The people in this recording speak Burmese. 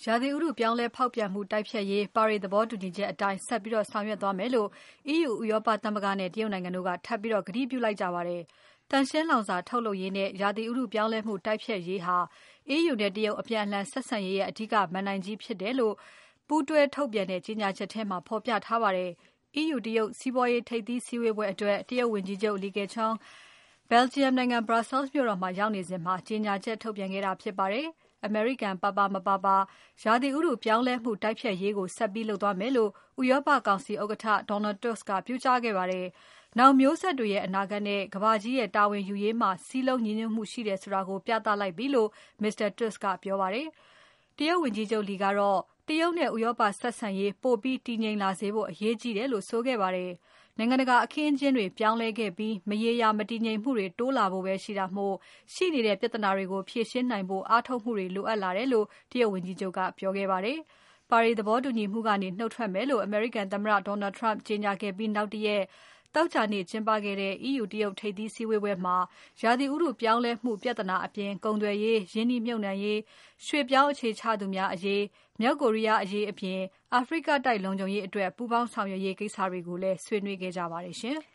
ရာသီဥတုပြောင်းလဲဖောက်ပြန်မှုတိုက်ဖျက်ရေးပါရီသဘောတူညီချက်အတိုင်းဆက်ပြီးဆောင်ရွက်သွားမယ်လို့ EU ဥရောပသမဂ္ဂနဲ့တရုတ်နိုင်ငံတို့ကထပ်ပြီးကတိပြုလိုက်ကြပါတယ်။သန့်ရှင်းလောင်စာထုတ်လုပ်ရေးနဲ့ရာသီဥတုပြောင်းလဲမှုတိုက်ဖျက်ရေးဟာ EU နဲ့တရုတ်အပြန်အလှန်ဆက်ဆံရေးရဲ့အဓိကမဏ္ဍိုင်ကြီးဖြစ်တယ်လို့ပူးတွဲထုတ်ပြန်တဲ့ကြေညာချက်ထဲမှာဖော်ပြထားပါတယ်။ EU တရုတ်စီးပွားရေးထိပ်သီးစည်းဝေးပွဲအတွက်တရုတ်ဝန်ကြီးချုပ် Li Keqiang Belgium နိုင်ငံ Brussels မြို့တော်မှာရောက်နေစဉ်ကြေညာချက်ထုတ်ပြန်ခဲ့တာဖြစ်ပါတယ်။ အမေရိကန်ပါပါမပါပါရာသီဥတုပြောင်းလဲမှုတိုက်ဖျက်ရေးကိုဆက်ပြီးလုပ်သွားမယ်လို့ဥရောပကောင်စီဥက္ကဋ္ဌ Donald Tusk ကပြောကြားခဲ့ပါတယ်။နောင်မျိုးဆက်တွေရဲ့အနာဂတ်နဲ့ကမ္ဘာကြီးရဲ့တာဝန်ယူရေးမှာစည်းလုံးညီညွတ်မှုရှိတယ်ဆိုတာကိုပြသလိုက်ပြီလို့ Mr. Tusk ကပြောပါတယ်။ တရုတ်ဝန်ကြီးချုပ် Li ကတော့တရုတ်နဲ့ဥရောပဆက်ဆံရေးပိုပြီးတည်ငြိမ်လာစေဖို့အရေးကြီးတယ်လို့ဆိုခဲ့ပါတယ်။ နိုင်ငံတကာအခင်းအကျင်းတွေပြောင်းလဲခဲ့ပြီးမရေရာမတည်ငြိမ်မှုတွေတိုးလာဖို့ပဲရှိတာမို့ရှိနေတဲ့ပြဿနာတွေကိုဖြေရှင်းနိုင်ဖို့အားထုတ်မှုတွေလိုအပ်လာတယ်လို့တရုတ်ဝန်ကြီးချုပ်ကပြောခဲ့ပါတယ်။ ပါရီသဘောတူညီမှုကနေနုတ်ထွက်မယ်လို့အမေရိကန်သမ္မတ Donald Trump ကြေညာခဲ့ပြီးနောက်တရက်သောကြာနေ့ကျင်းပခဲ့တဲ့ EU တရုတ်ထိပ်သီးစည်းဝေးပွဲမှာရာသီဥတုပြောင်းလဲမှုပြဿနာအပြင်ကုန်သွယ်ရေး၊ရင်းနှီးမြှုပ်နှံရေး၊ရွှေ့ပြောင်းအခြေချသူများအရေး၊မြောက်ကိုရီးယားအရေးအပြင်အာဖရိကတိုက်လုံခြုံရေးအတွက်ပူးပေါင်းဆောင်ရွက်ရေးကိစ္စတွေကိုလည်းဆွေးနွေးခဲ့ကြပါတယ်ရှင်။